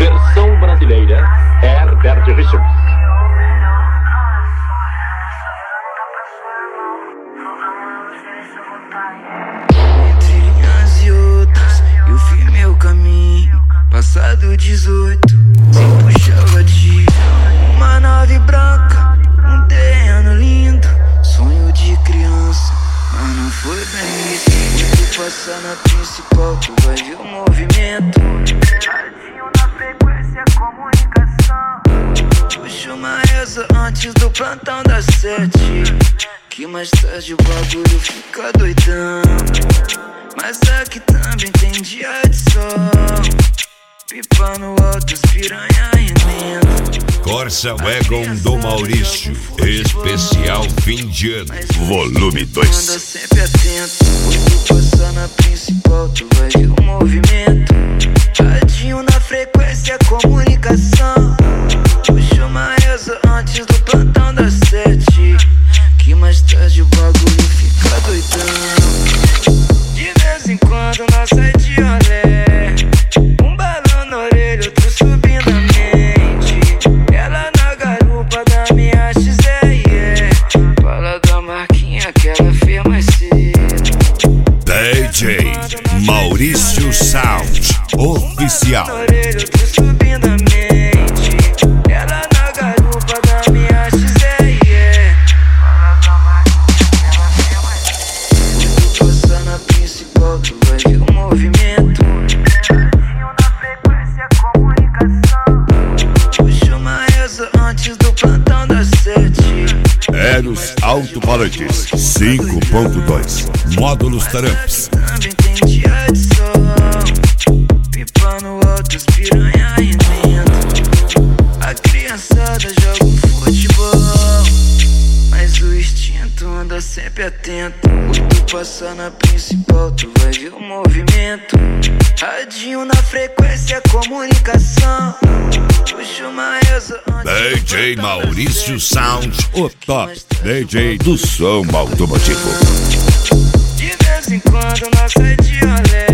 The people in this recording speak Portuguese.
Versão brasileira, Herbert Richards. Entre linhas e outras, eu fiz meu caminho. Passado 18, sem puxar o gatilho. Uma nave branca, um terreno lindo. Sonho de criança, mas não foi bem isso. Quando tu passar na principal, tu vai ver o movimento. Radinho na frequência, comunicação. Puxa uma reza antes do plantão das 7, que mais tarde o bagulho fica doidão. Mas aqui também tem dia de sol. Pipa no alto, as piranha remendo. Corsa Wagon do Maurício, especial fim de ano, volume 2. Anda sempre atento, quando tu passar na principal, tu vai ver o movimento. Radinho na frequência, comunicação. Puxa uma reza antes do plantão das 7, que mais tarde o bagulho fica doidão. De vez em quando nós sai de rolê, um balão na orelha, outro subindo a mente. Ela na garupa da minha XR, fala da marquinha que ela fez mais cedo. DJ Maurício Sound Oficial. Na orelha, outro subindo a mente. Ela na garupa da minha XR, fala da marquinha que ela fez mais cedo. Quando tu passar na principal, tu vai ver o movimento. Na frequência, comunicação. Puxa uma reza antes do plantão das 7. Eros Alto-Falantes 5.2 Módulos Taramps. Também tem dia de sol. Pipa no alto, as piranha remendo. A criançada joga um futebol, mas o instinto anda sempre atento. Quando tu passar na principal, tu vai ver o movimento. Radinho na frequência, comunicação. Puxa uma reza antes DJ Maurício Sound, o top DJ do som automotivo. de vez em quando nós sai de rolê,